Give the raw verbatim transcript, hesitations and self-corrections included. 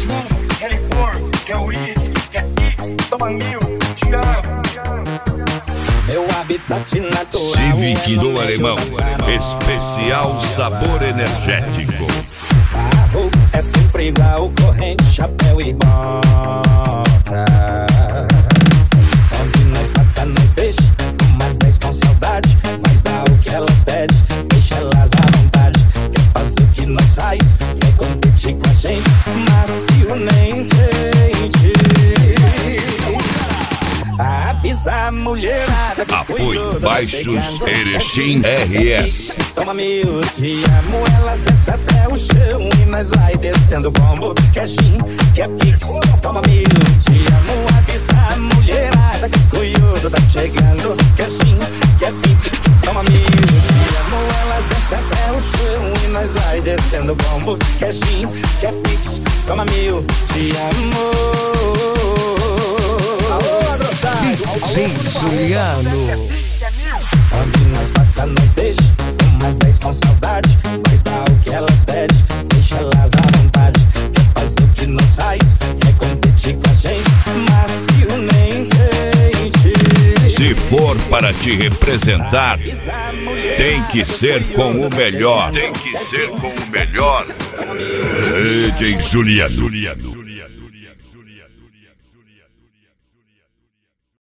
gin, quer licor, quer uísque, quer pix, toma mil, te amo. Meu habitat natural. Civic do Alemão, especial sabor energético. Carro é sempre igual, corrente, chapéu e bota. Onde nós passa, nós deixa, umas dez com saudade, mas dá o que elas pedem, deixa elas à vontade. Quer fazer o que nós faz, quer competir com a gente, macio nem quente. Avisa a mulherada que Apoio Baixos Erechim R S. Toma mil, te amo, elas descem até o chão e nós vai descendo como quer gin, quer pix. Toma mil, te amo, avisa a mulherada que os cuiudos tá chegando. Quer gin, quer pix. Toma mil, te amo, elas descem até o chão e nós vai descendo como quer gin, quer pix. Toma mil, te amo. Sim, Juliano. Onde nós passa, nós deixa umas dez com saudade, mas dá o que elas pedem, deixa elas à vontade. Quer fazer o que nós faz, quer competir com a gente, macio nem quente. Se for para te representar, tem que ser com o melhor. Tem que ser com o melhor. D J Juliano.